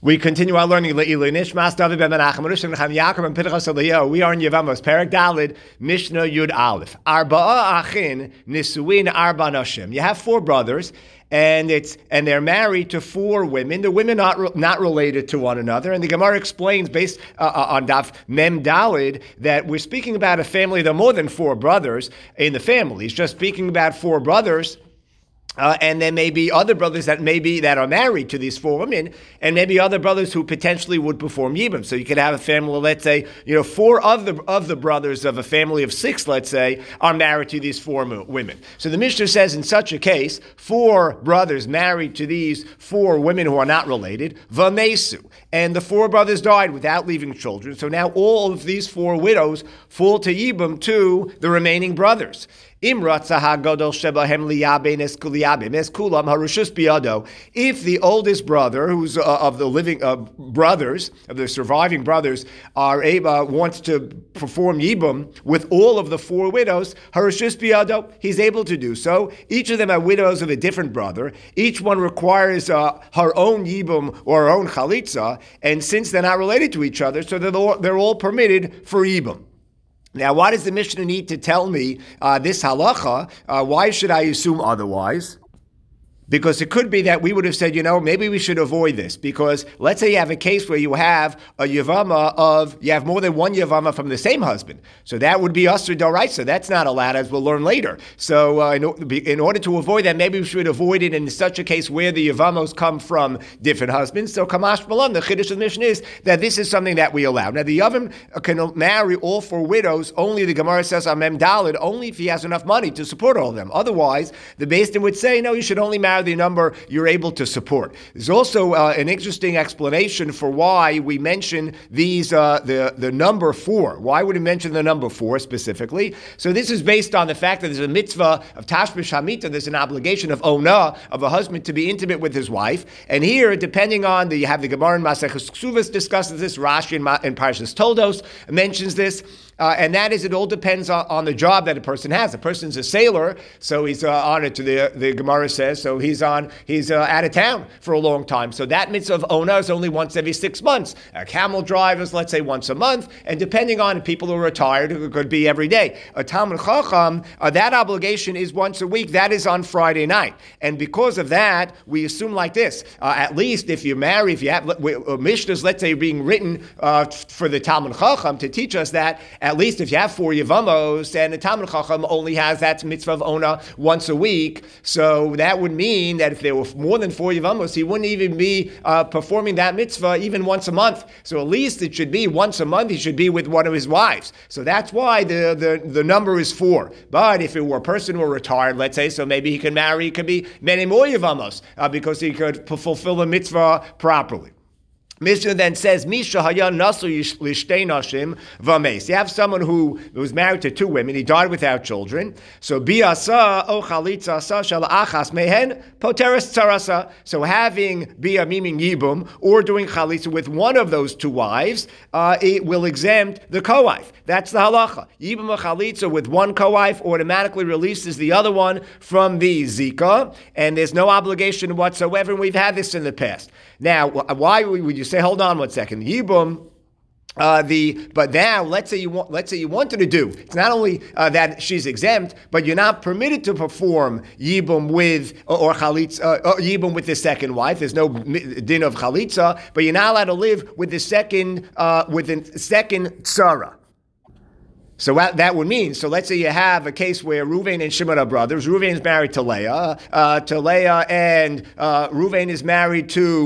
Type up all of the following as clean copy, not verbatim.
We continue our learning. We are in Yevamos, Perek Dalid, Mishnah Yud Aleph. Arba'a achin nisuin arba nashim. You have 4 brothers, and they're married to 4 women. The women are not related to one another. And the Gemara explains, based on Daf Mem Dalid, that we're speaking about a family. There are more than 4 brothers in the family. It's just speaking about 4 brothers. And there may be other brothers that are married to these 4 women, and maybe other brothers who potentially would perform yibum. So you could have a family, let's say, 4 of the brothers of a family of 6, let's say, are married to these 4 women. So the Mishnah says, in such a case, 4 brothers married to these 4 women who are not related, vamesu, and the 4 brothers died without leaving children. So now all of these 4 widows fall to yibum to the remaining brothers. If the oldest brother, who's of the living brothers, of the surviving brothers, wants to perform yibum with all of the 4 widows, he's able to do so. Each of them are widows of a different brother. Each one requires her own yibum or her own chalitza, and since they're not related to each other, so they're all permitted for yibum. Now, why does the Mishnah need to tell me this halacha? Why should I assume otherwise? Because it could be that we would have said, maybe we should avoid this. Because let's say you have a case where you have you have more than one yavama from the same husband. So that would be asur d'oraisa. That's not allowed, as we'll learn later. So in order to avoid that, maybe we should avoid it in such a case where the yavamos come from different husbands. So kamash malan, the chiddush of the Mishnah is that this is something that we allow. Now the yavam can marry all 4 widows, only the Gemara says on Mem Dalid, only if he has enough money to support all of them. Otherwise, the Beis Din would say, no, you should only marry the number you're able to support. There's also an interesting explanation for why we mention these the number 4. Why would we mention the number 4 specifically? So this is based on the fact that there's a mitzvah of tashmish hamita. There's an obligation of ona, of a husband to be intimate with his wife. And here, depending on you have the Gemara in Maseches Ksuvos discusses this. Rashi in Parshas Toldos mentions this. And that is, it all depends on the job that a person has. A person's a sailor, so he's on it. The Gemara says, so he's out of town for a long time. So that mitzvah of ona is only once every 6 months. Camel drivers, let's say once a month, and depending on people who are retired, it could be every day. A Talmid Chacham, that obligation is once a week. That is on Friday night, and because of that, we assume like this: at least if you marry, if you have mishnahs, let's say, being written for the Talmid Chacham to teach us that. At least if you have 4 Yevamos, and the Talmid Chacham only has that mitzvah of ona once a week, so that would mean that if there were more than 4 Yevamos, he wouldn't even be performing that mitzvah even once a month. So at least it should be once a month, he should be with one of his wives. So that's why the number is 4. But if it were a person who were retired, let's say, so maybe he could be many more Yevamos because he could fulfill the mitzvah properly. Mishnah then says, Misha haya nasu lishtei nashim vames. You have someone who was married to 2 women. He died without children. So biasa o chalitza asa shel achas mehen poteres tzarasa. So having bia meaning yibum or doing chalitza with one of those 2 wives, it will exempt the co-wife. That's the halacha. Yibum or chalitza with one co-wife automatically releases the other one from the zika, and there's no obligation whatsoever. And we've had this in the past. Now, why would you say, hold on one second, yibum? But now, let's say you wanted to do. It's not only that she's exempt, but you're not permitted to perform yibum with or chalitza, yibum with the second wife. There's no din of chalitza, but you're not allowed to live with the second tzara. So that would mean, so let's say you have a case where Reuven and Shimon are brothers. Reuven is married to Leah, and Reuven is married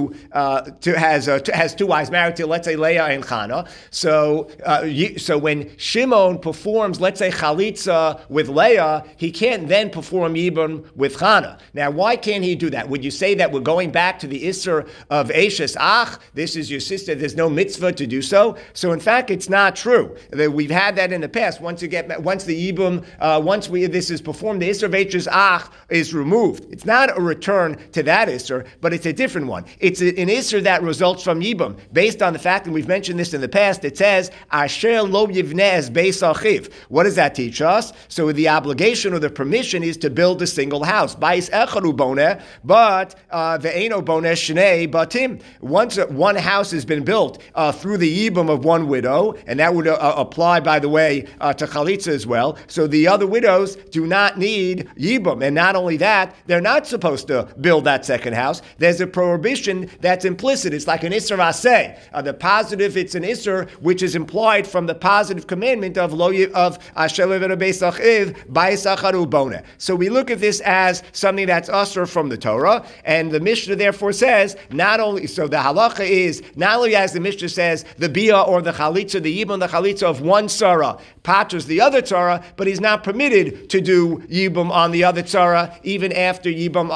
has 2 wives, married to, let's say, Leah and Chana. So when Shimon performs, let's say, chalitza with Leah, he can't then perform yibum with Chana. Now, why can't he do that? Would you say that we're going back to the Isser of Eshes Ach? This is your sister. There's no mitzvah to do so. So in fact, it's not true. We've had that in the past. past. Once the Yibum, this is performed, the Isser Veitrus Ach is removed. It's not a return to that Isser, but it's a different one. It's an Isser that results from Yibum, based on the fact, and we've mentioned this in the past, it says, Asher lo yivneh beis achiv. What does that teach us? So the obligation or the permission is to build a single house. Bais echadu boneh, but ve'eno boneh shnei batim. Once one house has been built through the Yibum of one widow, and that would apply, by the way, to Chalitza as well. So the other widows do not need Yibum. And not only that, they're not supposed to build that second house. There's a prohibition that's implicit. It's like an Isser Aseh. The positive, it's an Isser, which is implied from the positive commandment of Asher Levenu Beis Achiv, Bais Achadu Boneh. So we look at this as something that's usher from the Torah, and the Mishnah therefore says, not only, so the halacha is, not only as the Mishnah says, the Bia or the Chalitza, the Yibum, the Chalitza of one tzara, patras the other tzara, but he's not permitted to do Yibum on the other tzara, even after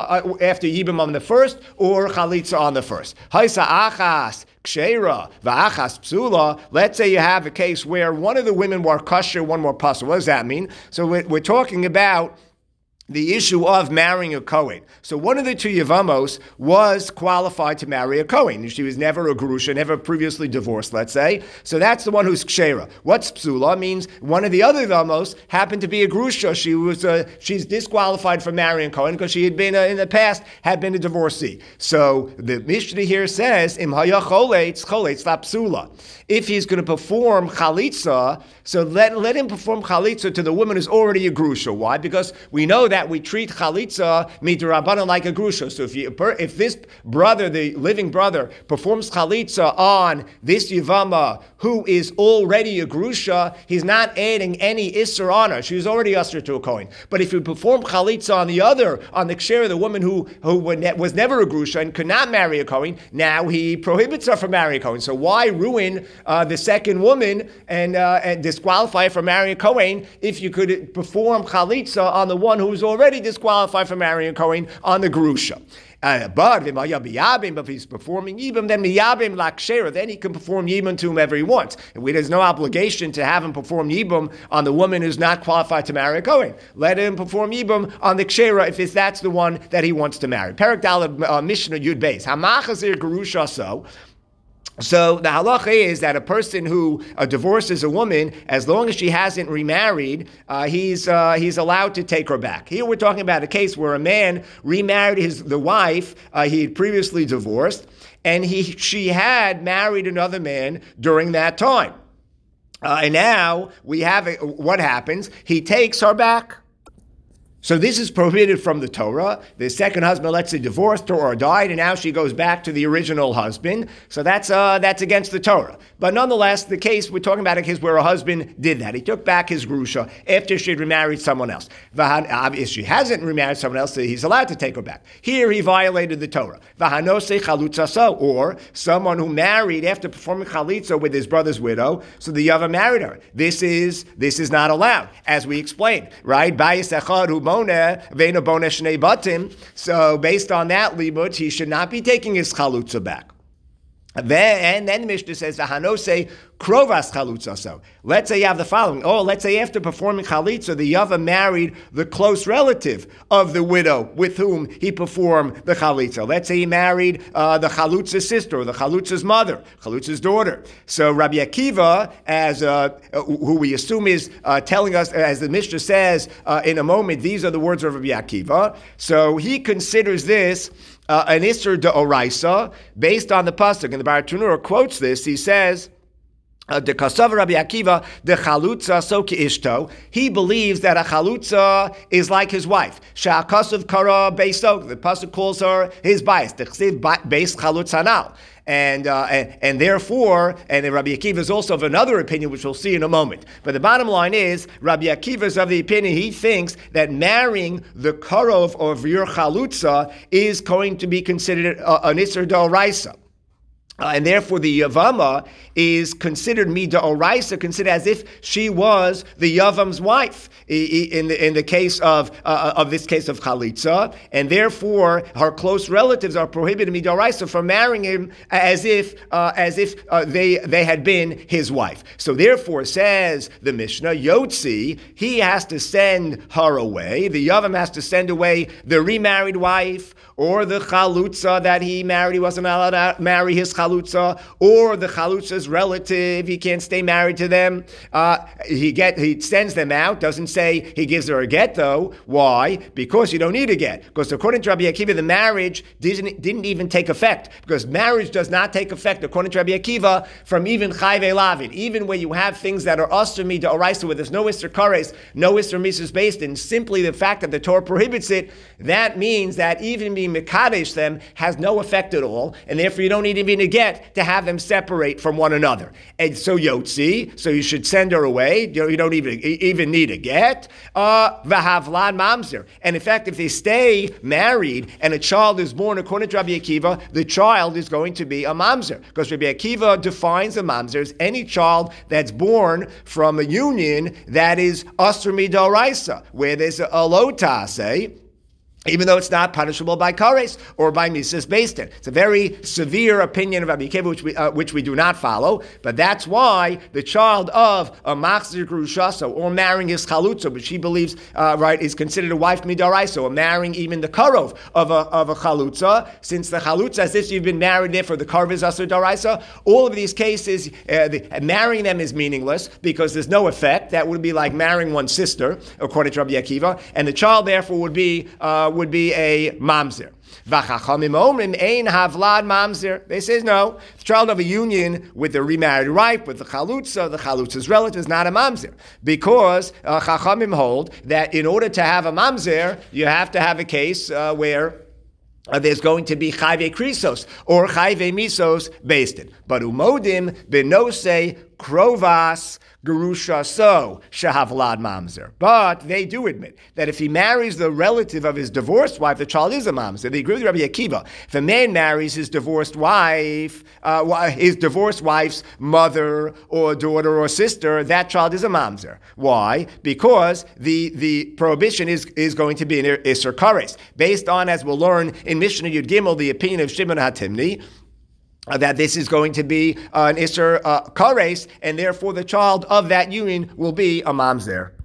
Yibum on the first, or Chalitza on the first. Haisa achas, Ksheira, va'achas psula. Let's say you have a case where one of the women were kosher, one more pasul. What does that mean? So we're talking about the issue of marrying a Kohen. So one of the two Yevamos was qualified to marry a Kohen. She was never a Grusha, never previously divorced, let's say. So that's the one who's Ksheira. What's Psula? Means one of the other Yevamos happened to be a Grusha. She's disqualified from marrying a Kohen because she had been, in the past, had been a divorcee. So the Mishnah here says, Im haya choletz la Psula. If he's going to perform Chalitza, so let him perform Chalitza to the woman who's already a Grusha. Why? Because we know that we treat Chalitza midrabanan like a Grusha. So if this brother, the living brother, performs Chalitza on this Yivama who is already a Grusha, he's not adding any Isser on her. She was already Isser to a Kohen. But if you perform Chalitza on the Ksheira, the woman who was never a Grusha and could not marry a Kohen, now he prohibits her from marrying a Kohen. So why ruin the second woman and disqualify her from marrying a Kohen if you could perform Chalitza on the one who's already disqualified from marrying a Kohen on the Grusha? But if he's performing Yibum, then Miyabim Lakshera, then he can perform Yibum to whomever he wants. And there's no obligation to have him perform Yibum on the woman who's not qualified to marry a Kohen. Let him perform Yibum on the Kshera if that's the one that he wants to marry. Perak Daled Mishnah Yud Beis. Hamachazir Gerusha so. So the halacha is that a person who divorces a woman, as long as she hasn't remarried, he's allowed to take her back. Here we're talking about a case where a man remarried the wife he had previously divorced, and she had married another man during that time. And now we have what happens? He takes her back. So this is prohibited from the Torah. The second husband, let's say, divorced her or died, and now she goes back to the original husband. So that's against the Torah. But nonetheless, we're talking about a case where a husband did that. He took back his Grusha after she had remarried someone else. If she hasn't remarried someone else, he's allowed to take her back. Here he violated the Torah. Vahanose chalutza, or someone who married after performing chalitza with his brother's widow, so the Yava married her. This is not allowed, as we explained, right? Bayis echad hu so based on that limud, he should not be taking his chalutza back. Then the Mishnah says, "Vahanose krovas chalutza." So let's say you have the following. Let's say after performing chalitza, the Yava married the close relative of the widow with whom he performed the chalitza. Let's say he married the chalutza's sister, or the chalutza's mother, chalutza's daughter. So Rabbi Akiva, who we assume is telling us, as the Mishnah says in a moment, these are the words of Rabbi Akiva. So he considers this an Isser D'Oraisa, based on the pasuk, and the Baratunura quotes this. He says, "The Kasav Rabbi Akiva, the chalutza so ki ishto." He believes that a chalutza is like his wife. Sha'akasav kara beiso. The pasuk calls her his bias. The chsiv beis chalutzanal. And therefore, and Rabbi Akiva is also of another opinion, which we'll see in a moment. But the bottom line is, Rabbi Akiva is of the opinion, he thinks that marrying the karov of your chalutza is going to be considered an Isser D'Oraisa. And therefore, the Yavama is considered mid'oraisa, considered as if she was the Yavam's wife in the case of this case of Chalitza, and therefore her close relatives are prohibited mid'oraisa from marrying him as if they had been his wife. So therefore, says the Mishnah, Yotzi, he has to send her away. The Yavam has to send away the remarried wife, or the Chalutza that he married. He wasn't allowed to marry his Chalutza, or the Chalutza's relative. He can't stay married to them. He sends them out. Doesn't say he gives her a get though. Why? Because you don't need a get. Because according to Rabbi Akiva, the marriage didn't even take effect. Because marriage does not take effect, according to Rabbi Akiva, from even Chayve Lavin. Even when you have things that are Asr Mid'oraisa, where there's no Isser Kares, no Isser Mises based in, simply the fact that the Torah prohibits it, that means that even being Mekadesh them has no effect at all, and therefore you don't need even a get to have them separate from one another. And so Yotzi, so you should send her away. You don't even need a get. V'havlad mamzer. And in fact, if they stay married and a child is born, according to Rabbi Akiva, the child is going to be a mamzer. Because Rabbi Akiva defines a mamzer as any child that's born from a union that is asur mid'oraisa, where there's a lotase, even though it's not punishable by kares or by mises based in. It's a very severe opinion of Rabbi Akiva, which we do not follow, but that's why the child of a machzir grushaso, or marrying his chalutza, which he believes is considered a wife midaraisa, or marrying even the karov of a chalutza, since the chalutza, as if you've been married, therefore the karov is asur daraisa. All of these cases, marrying them is meaningless because there's no effect. That would be like marrying one's sister, according to Rabbi Akiva, and the child therefore would be a mamzer. V'chachamim omrim ein havlad mamzer. They say no, the child of a union with the remarried wife, with the chalutza's relative is not a mamzer, because chachamim hold that in order to have a mamzer, you have to have a case where there's going to be chayve krisos or chayve misos based in. But umodim benose krovas gerusha so shahavlad mamzer. But they do admit that if he marries the relative of his divorced wife, the child is a mamzer. They agree with Rabbi Akiva. If a man marries his divorced wife, his divorced wife's mother or daughter or sister, that child is a mamzer. Why? Because the prohibition is going to be an Isser Kares, based on, as we'll learn in Mishnah Yud Gimel, the opinion of Shimon HaTimni, that this is going to be an Isser Kares, and therefore the child of that union will be a mamzer.